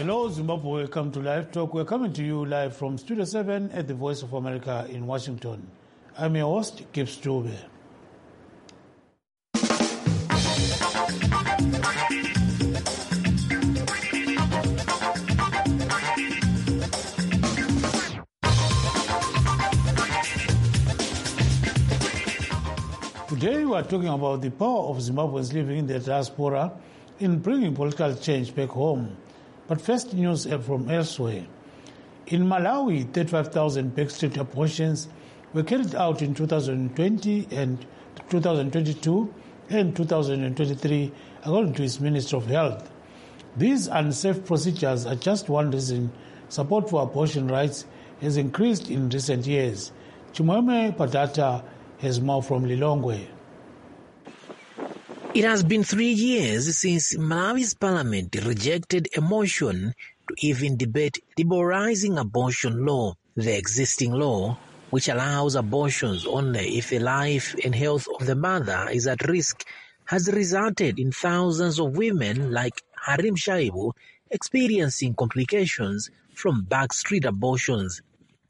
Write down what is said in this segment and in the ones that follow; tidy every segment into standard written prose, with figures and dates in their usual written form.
Hello, Zimbabwe. Welcome to Live Talk. We're coming to you live from Studio 7 at the Voice of America in Washington. I'm your host, Gibbs Dube. Today we are talking about the power of Zimbabweans living in the diaspora in bringing political change back home. But first, news from elsewhere. In Malawi, 35,000 backstreet abortions were carried out in 2020 and 2022 and 2023, according to its Ministry of Health. These unsafe procedures are just one reason support for abortion rights has increased in recent years. Chimwemwe Padata has more from Lilongwe. It has been 3 years since Malawi's parliament rejected a motion to even debate liberalizing abortion law. The existing law, which allows abortions only if the life and health of the mother is at risk, has resulted in thousands of women like Harim Shaibu experiencing complications from backstreet abortions.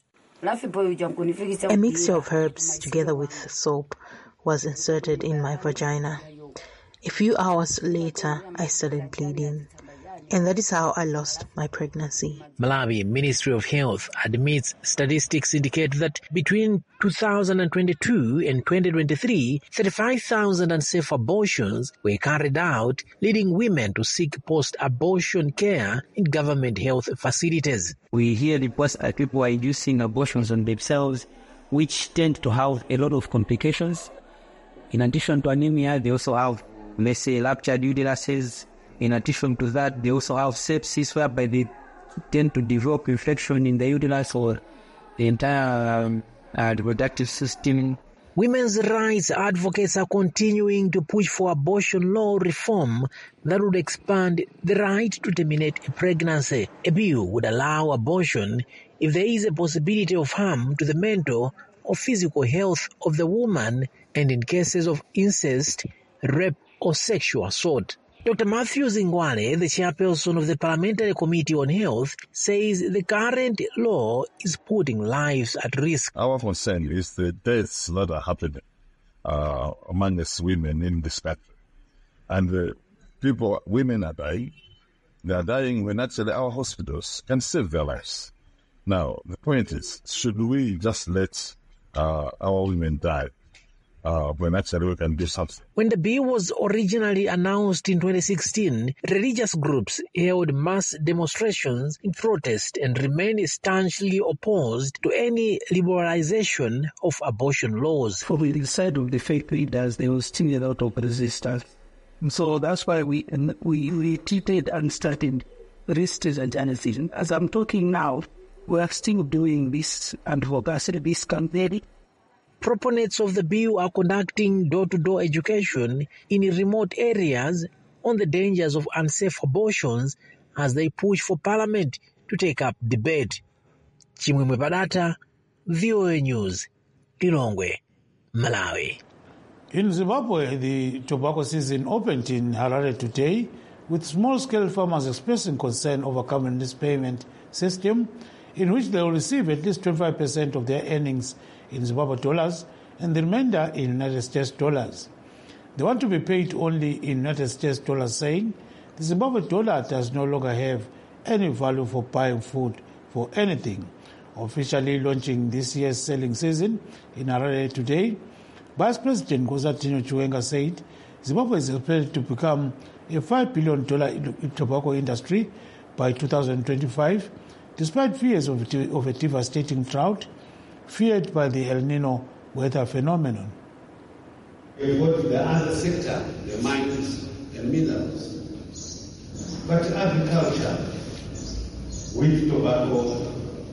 A mixture of herbs together with soap was inserted in my vagina. A few hours later, I started bleeding, and that is how I lost my pregnancy. Malawi Ministry of Health admits statistics indicate that between 2022 and 2023, 35,000 unsafe abortions were carried out, leading women to seek post-abortion care in government health facilities. We hear reports that people are inducing abortions on themselves, which tend to have a lot of complications. In addition to anemia, they also have, let's say, ruptured uteruses. In addition to that, they also have sepsis, whereby they tend to develop infection in the uterus or the entire reproductive system. Women's rights advocates are continuing to push for abortion law reform that would expand the right to terminate a pregnancy. A bill would allow abortion if there is a possibility of harm to the mental or physical health of the woman and in cases of incest, rape, or sexual assault. Dr. Matthew Zingwane, the chairperson of the Parliamentary Committee on Health, says the current law is putting lives at risk. Our concern is the deaths that are happening among us women in this country. And women are dying. They are dying when actually our hospitals can save their lives. Now, the point is, should we just let our women die? When actually we can do something. When the bill was originally announced in 2016, religious groups held mass demonstrations in protest and remained staunchly opposed to any liberalization of abortion laws. From the side of the faith leaders, there was still a lot of resistance. So that's why we treated and started resistance and journalism. As I'm talking now, we are still doing this advocacy, this campaign. Proponents of the bill are conducting door-to-door education in remote areas on the dangers of unsafe abortions as they push for Parliament to take up debate. Chimwemwe Padata, VOA News, Lilongwe, Malawi. In Zimbabwe, the tobacco season opened in Harare today, with small-scale farmers expressing concern over government's payment system, in which they will receive at least 25% of their earnings in Zimbabwe dollars and the remainder in United States dollars. They want to be paid only in United States dollars, saying the Zimbabwe dollar does no longer have any value for buying food for anything. Officially launching this year's selling season in Harare today, Vice President Nkosazana Chiwenga said Zimbabwe is expected to become a $5 billion tobacco industry by 2025, despite fears of a devastating drought feared by the El Nino weather phenomenon. We go to the other sector, the mines and minerals. But agriculture with tobacco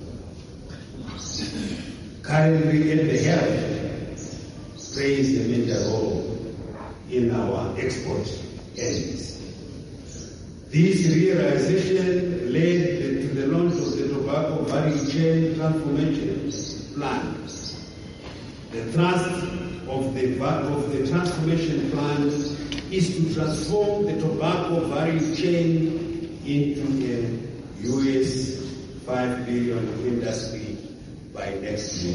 currently in the health plays a major role in our export earnings. This realization led to the launch of the Tobacco Value Chain Transformation Plan. The thrust of the transformation plan is to transform the tobacco value chain into a US $5 billion industry by next year,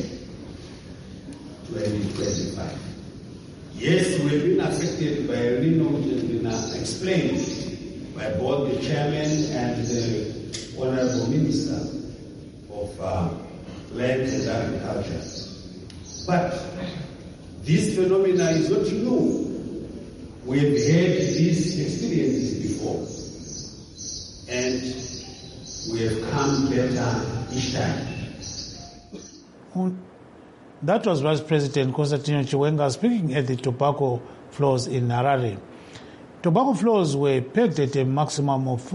2025. Yes, we've been affected by El Nino, which has been explained by both the chairman and the Honorable Minister of Land and Agriculture. But this phenomena is not new. We have had these experiences before, and we have come better each time. That was Vice President Constantino Chiwenga speaking at the tobacco floors in Harare. Tobacco floors were pegged at a maximum of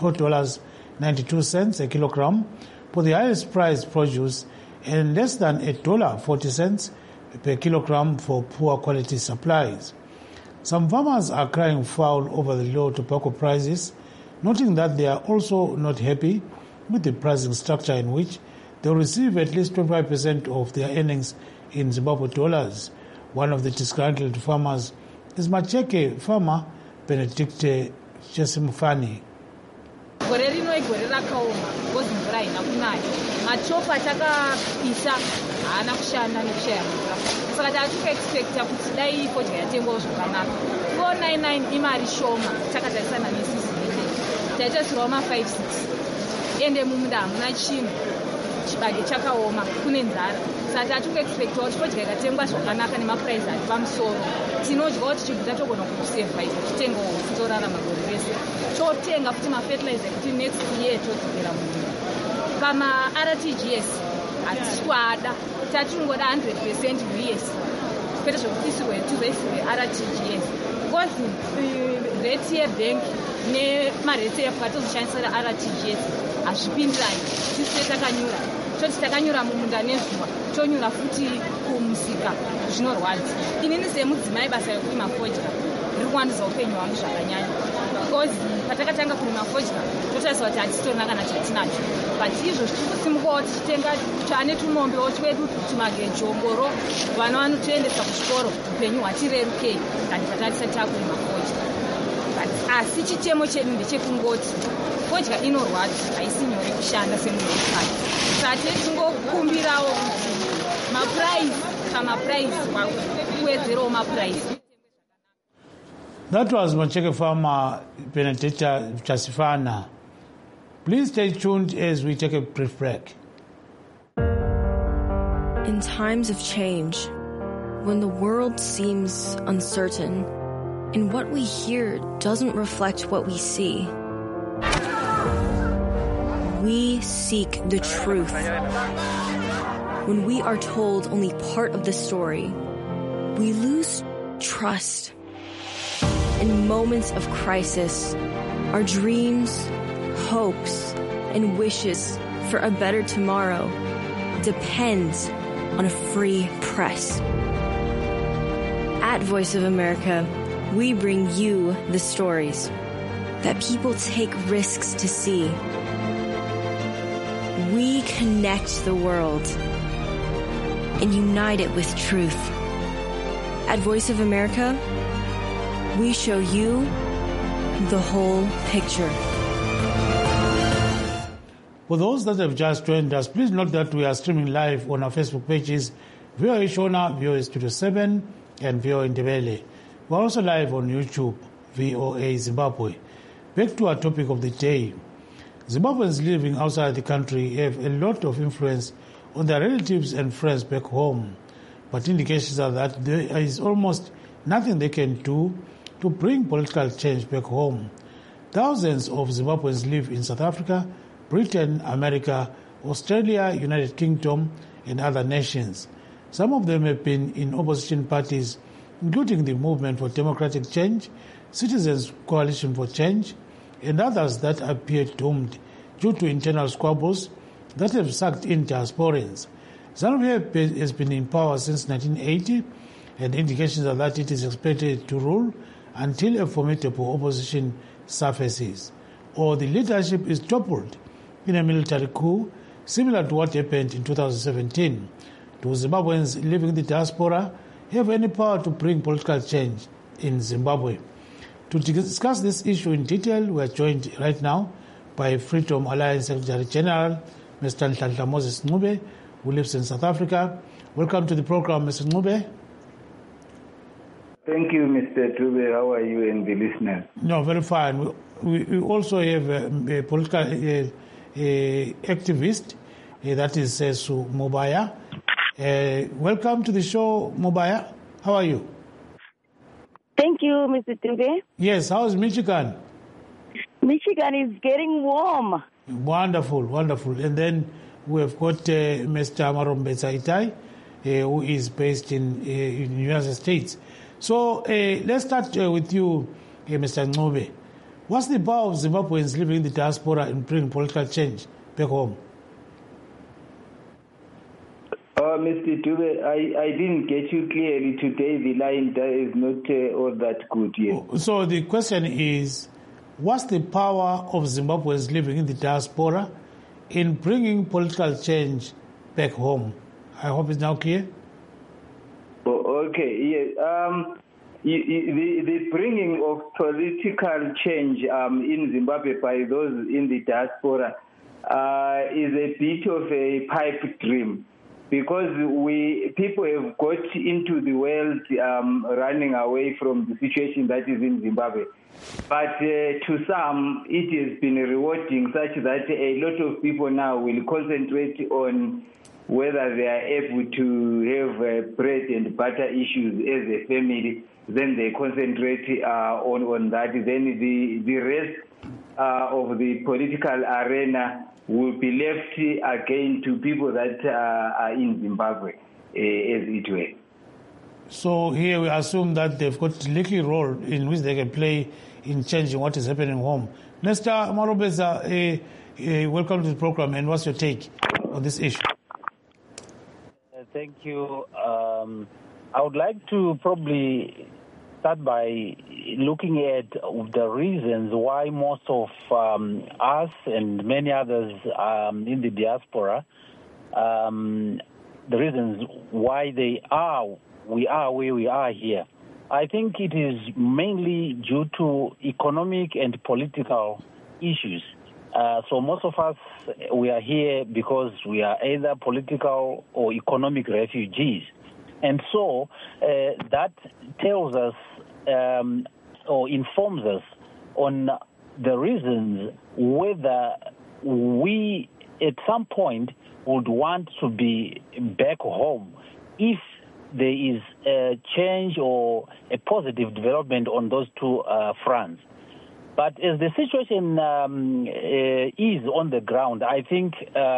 $44.92 a kilogram for the highest priced produce and less than $1.40 per kilogram for poor quality supplies. Some farmers are crying foul over the low tobacco prices, noting that they are also not happy with the pricing structure in which they will receive at least 25% of their earnings in Zimbabwe dollars. One of the disgruntled farmers is Macheke farmer Benedicte Chesimufani. Gore rino igore rakaoma ngozi mvura haina kunaya machopa takapisa haana kushanda nekushaya mvura saka tava tikuexpecta kuti dai fodya yatengwawo zvakanaka 499 imari shoma takatarisana nesizivile taitosirawo ma56 ende mumunda hamuna chinhu chibage chakaoma kune nzara saka tava tikuexpectawo kuti fodya ikatengwa zvakanaka nemapuraizi ari pamusoro tinodyawo tichibvita togona kusurvivha tichitengawo titorarama gore rese totenga kuti mafertilizer kuti next year todzokera mumunda pama-rtgs hatiswada tatingoda 100% us kwete zvokutisirwe tizoisirwe rtgs because rate yebank nemarete epatozoshandisira rtgs hazvipindirani tisire takanyura toti takanyura mumunda nezuva tonyura futi kumusika zvinorwadza inini semudzimai basa rekurima fodya riri kuwandudza upenyu hwangu zvakanyanya because patakatanga kurima fodya totariswa kuti hatistorina kana chatinacho but izvozvi tiri kusimukawo tichitenga tane tumombewo twedu tumagejongoro vana vanotoendesa kuchikoro upenyu hwatirerukei kandi patatisati takurima fodya but asi chitemo chedu ndechekungoti fodya inorwadza haisi nyore kushanda semunhu wekati saka tingokumbirawo kuti mapuraizi pamapuraizi kuwedzerawo mapuraizi. That was Macheke farmer Benedicta Chasifana. Please stay tuned as we take a brief break. In times of change, when the world seems uncertain and what we hear doesn't reflect what we see, we seek the truth. When we are told only part of the story, we lose trust. In moments of crisis, our dreams, hopes, and wishes for a better tomorrow depend on a free press. At Voice of America, we bring you the stories that people take risks to see. We connect the world and unite it with truth. At Voice of America, we show you the whole picture. For those that have just joined us, please note that we are streaming live on our Facebook pages, VOA Shona, VOA Studio 7, and VOA Ndebele. We are also live on YouTube, VOA Zimbabwe. Back to our topic of the day. Zimbabweans living outside the country have a lot of influence on their relatives and friends back home, but indications are that there is almost nothing they can do to bring political change back home. Thousands of Zimbabweans live in South Africa, Britain, America, Australia, United Kingdom, and other nations. Some of them have been in opposition parties, including the Movement for Democratic Change, Citizens Coalition for Change, and others that appear doomed due to internal squabbles that have sucked in diasporans. ZANU-PF has been in power since 1980, and indications are that it is expected to rule until a formidable opposition surfaces, or the leadership is toppled in a military coup similar to what happened in 2017. Do Zimbabweans living in the diaspora have any power to bring political change in Zimbabwe? To discuss this issue in detail, we are joined right now by Freedom Alliance Secretary General, Mr. Nhlanhla Moses Ncube, who lives in South Africa. Welcome to the program, Mr. Ncube. Thank you, Mr. Ncube. How are you and the listeners? No, very fine. We also have a political activist, that is Su Mobaya. Welcome to the show, Mobaya. How are you? Thank you, Mr. Ncube. Yes, how's Michigan? Michigan is getting warm. Wonderful, wonderful. And then we have got Mr. Marombeza Itai, who is based in the United States. So let's start with you, Mr. Ncube. What's the power of Zimbabweans living in the diaspora in bringing political change back home? Mr. Ncube, I didn't get you clearly today. The line is not all that good yet. So the question is, what's the power of Zimbabweans living in the diaspora in bringing political change back home? I hope it's now clear. Okay, yes. The bringing of political change in Zimbabwe by those in the diaspora is a bit of a pipe dream, because people have got into the world running away from the situation that is in Zimbabwe. But to some, it has been rewarding, such that a lot of people now will concentrate on whether they are able to have bread and butter issues as a family. Then they concentrate on that. Then the rest of the political arena will be left again to people that are in Zimbabwe, as it were. So here we assume that they've got a leaky role in which they can play in changing what is happening home. Mr. Marombeza, welcome to the program, and what's your take on this issue? Thank you. I would like to probably start by looking at the reasons why most of us and many others in the diaspora, the reasons why we are where we are here. I think it is mainly due to economic and political issues. So most of us, we are here because we are either political or economic refugees. And so that tells us or informs us on the reasons whether we at some point would want to be back home if there is a change or a positive development on those two fronts. But as the situation is on the ground, I think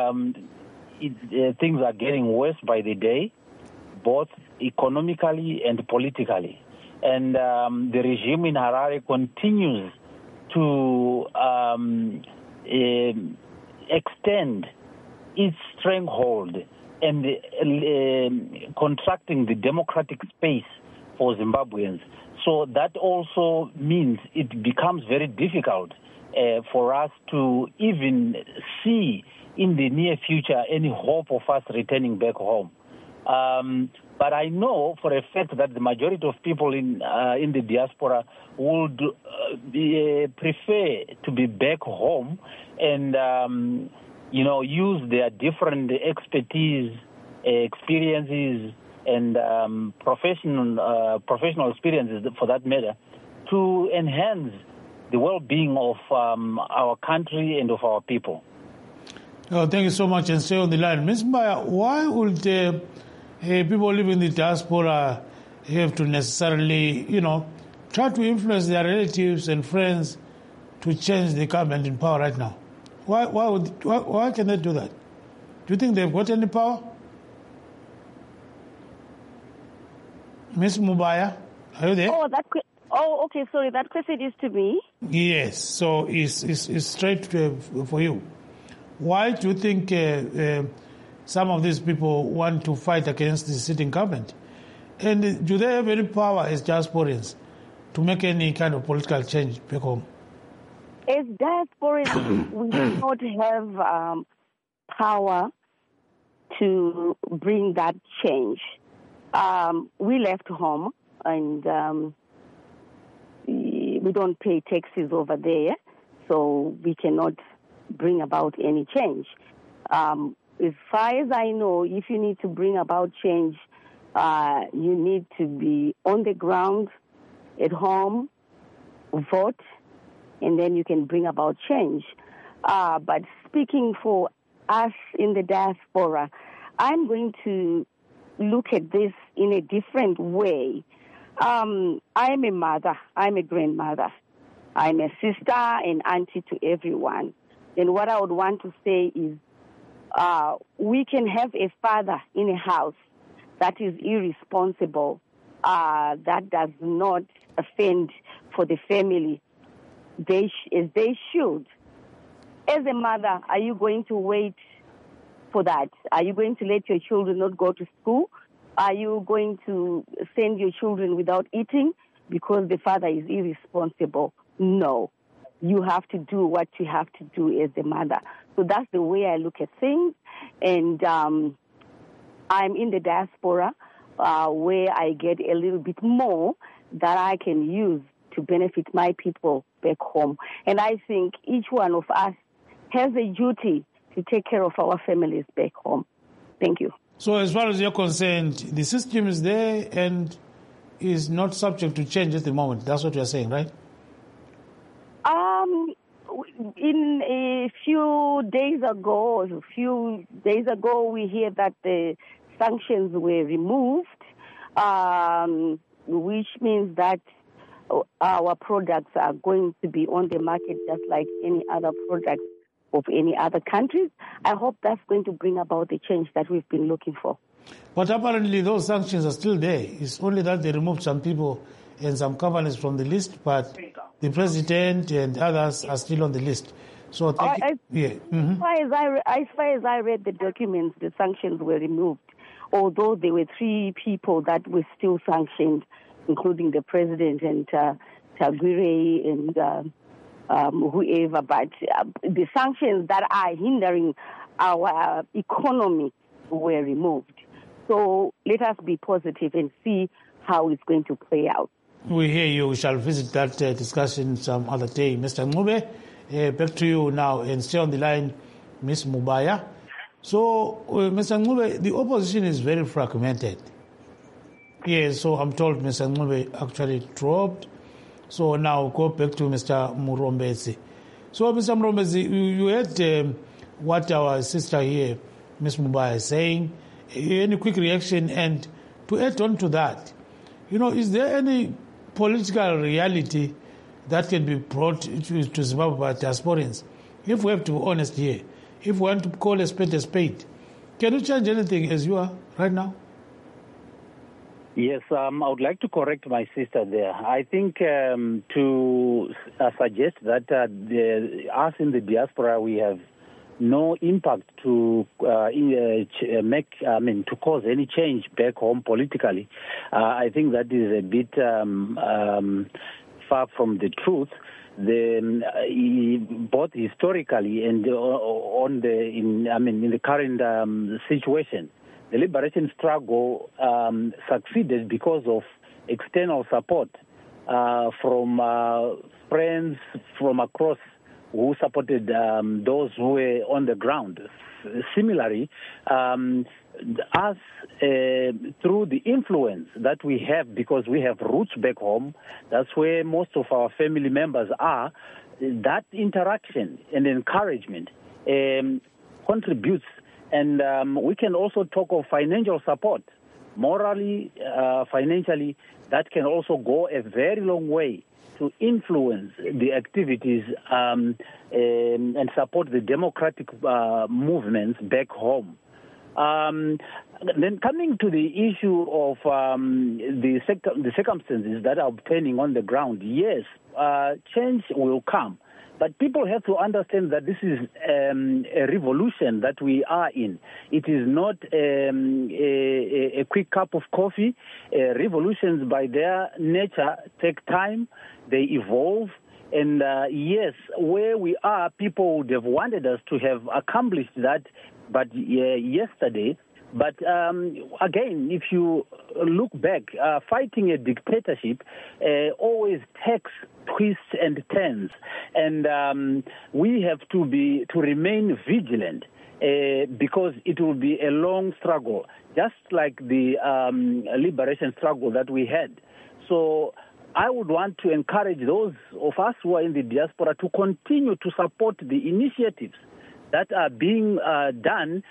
things are getting worse by the day, both economically and politically. And the regime in Harare continues to extend its stranglehold and contracting the democratic space for Zimbabweans. So that also means it becomes very difficult for us to even see in the near future any hope of us returning back home. But I know for a fact that the majority of people in the diaspora would prefer to be back home and use their different expertise, experiences, and professional experiences, for that matter, to enhance the well-being of our country and of our people. Oh, thank you so much, and stay on the line. Ms. Mbaya, why would people living in the diaspora have to necessarily, try to influence their relatives and friends to change the government in power right now? Why can they do that? Do you think they've got any power? Ms. Mubaya, are you there? Okay, sorry, that question is to me. Yes, so it's straight for you. Why do you think some of these people want to fight against the sitting government? And do they have any power as diasporans to make any kind of political change back home? As diasporans, we do not have power to bring that change. We left home, and we don't pay taxes over there, so we cannot bring about any change. As far as I know, if you need to bring about change, you need to be on the ground, at home, vote, and then you can bring about change. But speaking for us in the diaspora, I'm going to look at this in a different way. I'm a mother. I'm a grandmother. I'm a sister and auntie to everyone. And what I would want to say is we can have a father in a house that is irresponsible, that does not fend for the family as they should. As a mother, are you going to wait for that? Are you going to let your children not go to school? Are you going to send your children without eating because the father is irresponsible? No. You have to do what you have to do as a mother. So that's the way I look at things. And I'm in the diaspora where I get a little bit more that I can use to benefit my people back home. And I think each one of us has a duty to take care of our families back home. Thank you. So as far as you're concerned, the system is there and is not subject to change at the moment. That's what you're saying, right? In a few days ago, we hear that the sanctions were removed, which means that our products are going to be on the market just like any other products of any other countries. I hope that's going to bring about the change that we've been looking for. But apparently those sanctions are still there. It's only that they removed some people and some companies from the list, but the president and others are still on the list. So As far as I read the documents, the sanctions were removed, although there were 3 people that were still sanctioned, including the president and Taguire and whoever. But the sanctions that are hindering our economy were removed. So let us be positive and see how it's going to play out. We hear you. We shall visit that discussion some other day. Mr. Ncube, back to you now and stay on the line, Ms. Mubaya. So, Mr. Ncube, the opposition is very fragmented. Yes, so I'm told Mr. Ncube actually dropped. So now go back to Mr. Murombezi. So, Mr. Murombezi, you heard what our sister here, Ms. Mubaya, is saying. Any quick reaction? And to add on to that, is there any political reality that can be brought to Zimbabwe by diasporans? If we have to be honest here, if we want to call a spade, can you change anything as you are right now? Yes, I would like to correct my sister there. I think to suggest that us in the diaspora, we have no impact to cause any change back home politically. I think that is a bit far from the truth. Both historically and in the current situation, the liberation struggle succeeded because of external support from friends from across who supported those who were on the ground. Similarly, us, through the influence that we have, because we have roots back home, that's where most of our family members are, that interaction and encouragement contributes. And we can also talk of financial support. Morally, financially, that can also go a very long way to influence the activities and support the democratic movements back home. Then coming to the issue of the circumstances that are obtaining on the ground, yes, change will come. But people have to understand that this is a revolution that we are in. It is not a quick cup of coffee. Revolutions, by their nature, take time. They evolve. And yes, where we are, people would have wanted us to have accomplished that, but yesterday. But again, if you look back, fighting a dictatorship always takes twists and turns, and we have to remain vigilant because it will be a long struggle, just like the liberation struggle that we had. So I would want to encourage those of us who are in the diaspora to continue to support the initiatives that are being done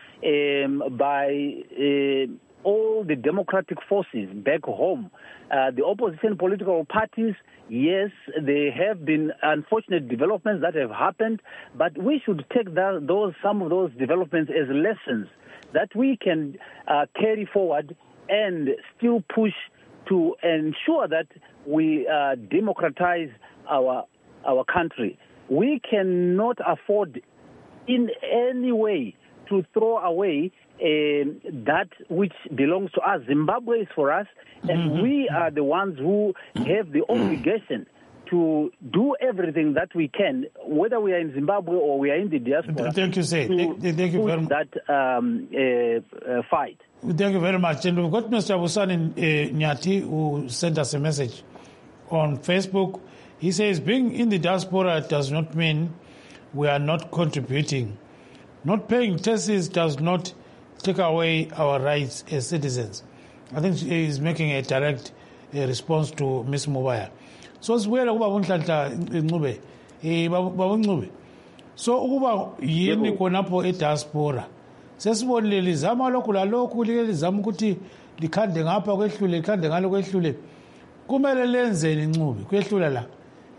by all the democratic forces back home. The opposition political parties, yes, there have been unfortunate developments that have happened, but we should take some of those developments as lessons that we can carry forward and still push to ensure that we democratize our country. We cannot afford in any way to throw away that which belongs to us. Zimbabwe is for us, and we are the ones who have the obligation to do everything that we can, whether we are in Zimbabwe or we are in the diaspora. Thank you, sir. Thank you very much. That fight. Thank you very much. And we've got Mr. Busani Nyati, who sent us a message on Facebook. He says, being in the diaspora does not mean we are not contributing. Not paying taxes does not take away our rights as citizens. I think he is making a direct response to Ms. Mubaya. So sibuyela kuba Nhlanhla Ncube baba Ncube. So ukuba yini khonapho ediaspora sesibonile lizama lokhu lalokhu lizama ukuthi likhande ngapha kwehlule likhande ngalo kwehlule kumele lenzeni Ncube kwehlula la.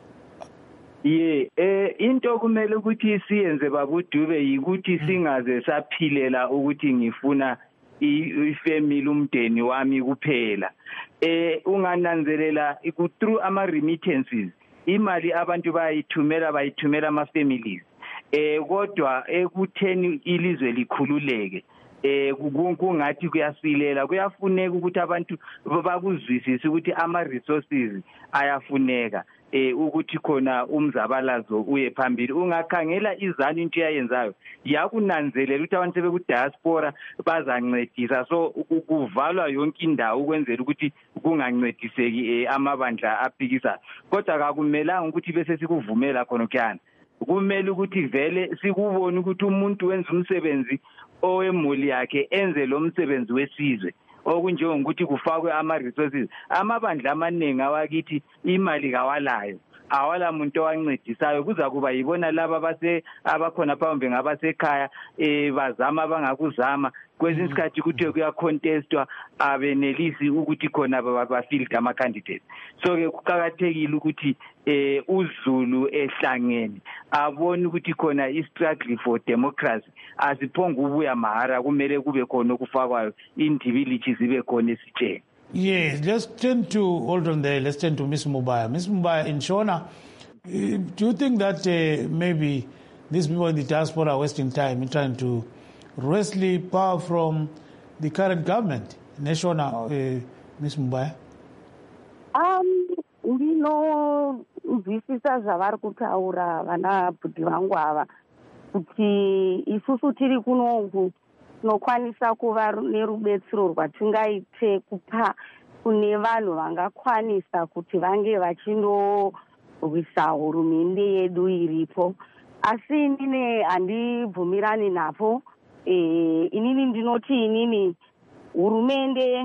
Into kumele ukuthi siyenze babudube yikuthi singaze saphilela ukuthi ngifuna ifamily umndeni wami kuphela. Ungananzelela through ama remittances imali abantu bayithumela ama families. Kodwa ekutheni ilizwe likhululeke kungathi kuyasilela kuyafuneka ukuthi abantu bakuzwisise ukuthi ama resources ayafuneka ukuthi khona umzabalazo uye phambili. Ungakhangela izanu into yayenzayo yakunanzelela ukuthi abantu sebeku diaspora bazancedisa, so kuvalwa yonke indawo ukwenzela ukuthi kungancediseki amabandla aphikisa. Kodwa akumelanga ukuthi bese sikuvumela khona kuyana. Kumele ukuthi vele sikubone ukuthi umuntu wenza umsebenzi owemuli yakhe enze lo msebenzi wesizwe okunjengokuthi kufakwe ama resources. Amabandla amaningi awakithi imali kawalayo, awala muntu owancedisayo. Kuza kuba yibona laba abakhona phambi ngabasekhaya bazama bangakuzama kwesinye isikhathi ukuthi kuya contestwa abenelisi ukuthi khona bafield ama candidates. So ke kuqhakathekile ukuthi uZulu ehlangene abone ukuthi khona i-struggle for democracy asiphonga ubuya mahara, kumele kube khona okufakwayo individuals zibe khona esitsheni. Yes, let's turn to Ms. Mubaya. Ms. Mubaya, in Shona, do you think that maybe these people in the diaspora are wasting time in trying to wrestle power from the current government? Shona, Ms. Mubaya? Ndinozwisisa zvavari kutaura vana bhudhi vangu ava kuti isusu tiri kunoku tinokwanisa kuva nerubetsero rwatingaite kupa kune vanhu vangakwanisa kuti vange vachindorwisa hurumende yedu iripo. Asi inini handibvumirani napo. Inini ndinoti hurumende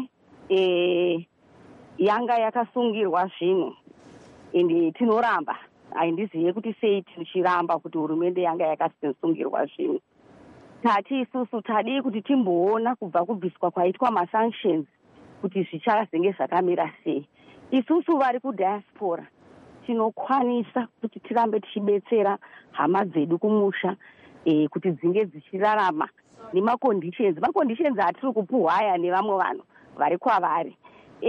yanga yakasungirwa zvinhu ende tinoramba. Haindizive kuti sei tichiramba kuti hurumende yanga yakasungirwa zvinhu. Tati isusu tadi kuti timboona kubva kubviswa kwaitwa masanctions kuti zvichazenge zvakamira sei. Isusu vari kudiaspora tinokwanisa kuti tirambe tichibetsera hama dzedu kumusha kuti dzinge dzichirarama nemaconditions. Maconditions atiri kupuhwaya nevamwe vanhu vari kwavari.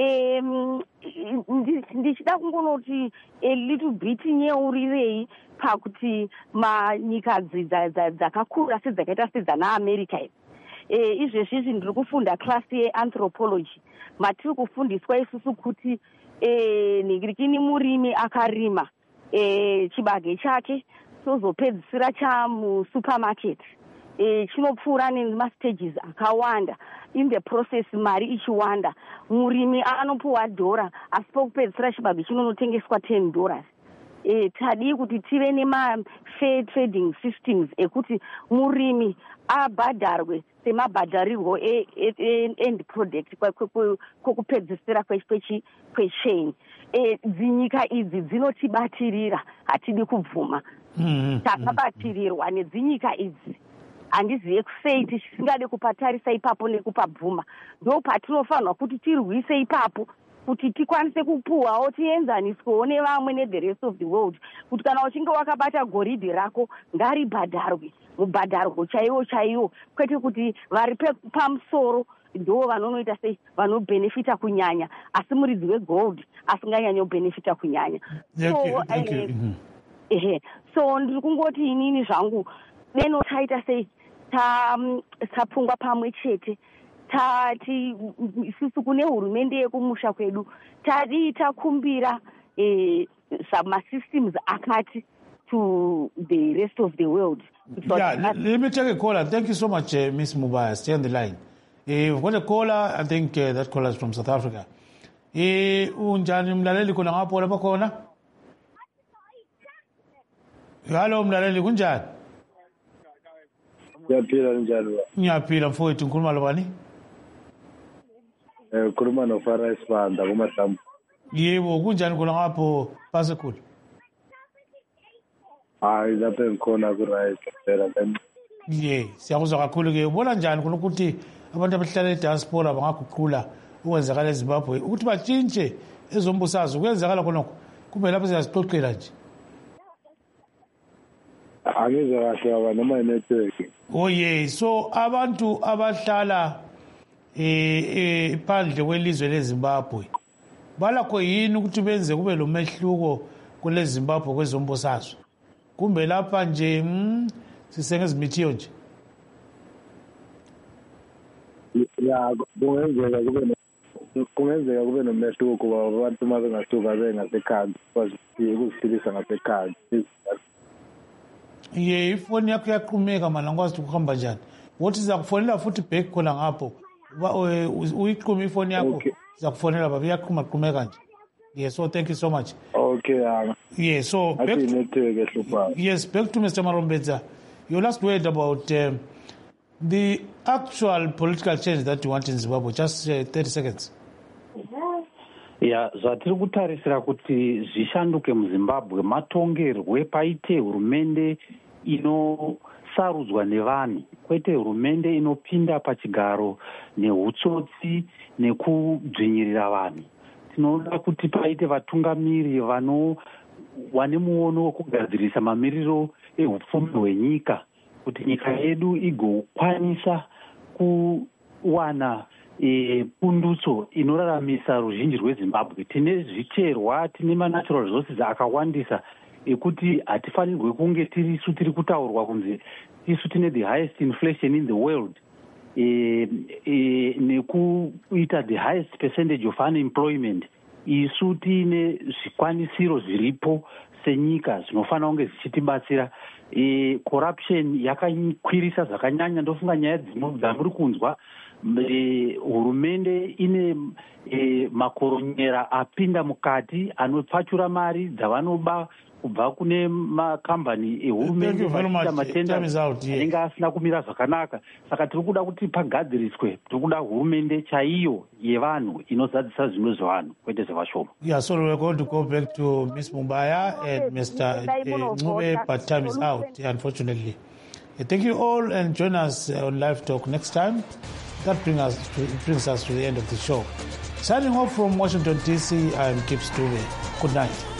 Ndichida kungonoti a little bit nyeurirei pakuti manyika dzakakura sedzakaita sedzana America izvezvi ndiri kufunda class yeanthropology matiri kufundiswa isusu kuti ningirikini murimi akarima chibage chake sozopedzisira chamusupermarket chinopfuura nemastages akawanda. In the process mari ichiwanda, murimi anopuwa $1 asi pokupedzisira chibage chinonotengeswa $10. tadi kuti tive nema-fair trading systems ekuti murimi abhadharwe semabhadharirwo end product kwekupedzisira kwechain. Dzinyika idzi dzinotibatirira, hatidi kubvuma. Takabatirirwa nedzinyika idzi. Handizive kusei tisingade kupatarisa ipapo nekupabvuma. Ndo patinofanirwa kuti tirwise ipapo kuti tikwanise kupuhwawo tienzaniswewo nevamwe ne-the rest of the world, kuti kana uchinge wakabata goridhe rako ngaribhadharwe mubhadharwo chaiwo, kwete kuti vari pamusoro ndo vanonoita sei vanobhenefita kunyanya, asi muridzi wegold asinganyanyo bhenefita kunyanya. So ndiri kungoti inini zvangu deno taita sei tapfungwa pamwe chete, tati isusu kune hurumende yekumusha kwedu takumbira masystems akati to the rest of the world. Let me take a caller. Thank you so much, Ms. Mubaya. Stay on the line. We've got a caller. I think that caller is from South Africa. Unjani mlaleli kuna ngapo lapha khona? Hello mlaleli kunjani? Ngiyaphila njalo. Ngiyaphila mfowethu, ngikhuluma lobani? Khuluma noFara Sibanda kuMahlamvu. Yebo, kunjani khona ngapho Pasekul? Hayi lapha ngikhona ku right phela then. Siyakuzwa kakhulu ke. Ubona njani khona ukuthi abantu abahlala eDiaspora bangaguqula ukwenzakala eZimbabwe ukuthi batshintshe ezombusazwe kuyenzakala khonokho? Kube lapho siyazixoxela nje. Angizwe kahle baba noma network. So abantu abahlala phandle kwelizwe leZimbabwe balakho yini ukuthi benze kube lo mehluko kule Zimbabwe kwezombusazwe? Kumbe lapha nje sisengezimithiyo nje? Ya kungenzeka kube nomehluko kuba abantu uma bengasuka bengasekhaya ukuziphilisa ngasekhaya. Ifoni yakho yaqhumeka mana ngikwazi ukuhamba njani. Wothi sizakufonela futhi back khona ngapho. Uyiqhuma ifoni yakho sizakufonela baba, iyaqhumeka nje. So thank you so much. Okay. So back to Mr. Marombedza. Your last word about the actual political change that you want in Zimbabwe. Just 30 seconds. Zvatiri kutarisira kuti zvishanduke muZimbabwe matongerwe paite hurumende inosarudzwa nevanhu, kwete hurumende inopinda pachigaro nehutsotsi nekudzvinyirira vanhu. Tinoda kuti paite vatungamiri vane muono wekugadzirisa mamiriro ehupfumi hwenyika, kuti nyika yedu igokwanisa kuwana pundutso inoraramisa ruzhinji rweZimbabwe. Tine zvicherwa, tine manatural resources akawandisa ekuti hatifanirwe kunge tiri kutaurwa kunzi isu tine the highest inflation in the world, nekuita the highest percentage of unemployment. Isu tine zvikwanisiro zviripo senyika zvinofanira kunge zvichitibatsira. Corruption yakakwirisa zvakanyanya. Ndofunga nyaya dzamuri kunzwa, hurumende ine makoronyera apinda mukati anopfachura mari dzavanoba kubva kune makambani ehurumende vachiita matenda anenge asina kumira zvakanaka. Saka tiri kuda kuti pagadziriswe, tiri kuda hurumende chaiyo yevanhu inozadzisa zvinhu zvevanhu kwete zvevashoma. So we're going to go back to Ms. Mubaya and Mr. Ncube, but time is out, unfortunately. Thank you all, and join us on Live Talk next time. That brings us to the end of the show. Signing off from Washington, D.C., I'm Kip Stube. Good night.